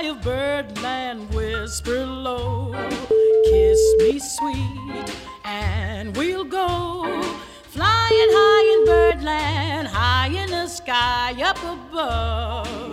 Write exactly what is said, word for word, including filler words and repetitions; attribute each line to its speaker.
Speaker 1: of birdland, whisper low, kiss me sweet, and we'll go flying high in birdland, high in the sky up above.